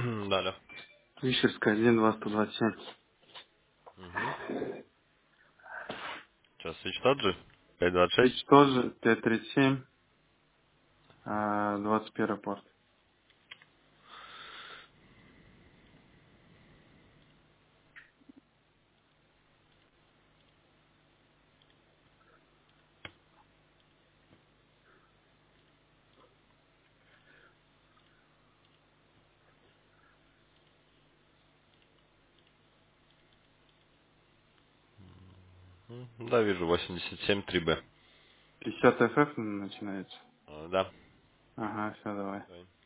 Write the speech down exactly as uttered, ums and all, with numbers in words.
Да, да. Вишерская, один, два, сто двадцать семь. Угу. Сейчас свеч тот же. пять двадцать Switch шесть. тоже, пять тридцать семь, а, двадцать первый порт. М, Да, вижу, восемьдесят семь три б. пятьдесят эф эф начинается. А, Да. Ага, все, давай. Давай.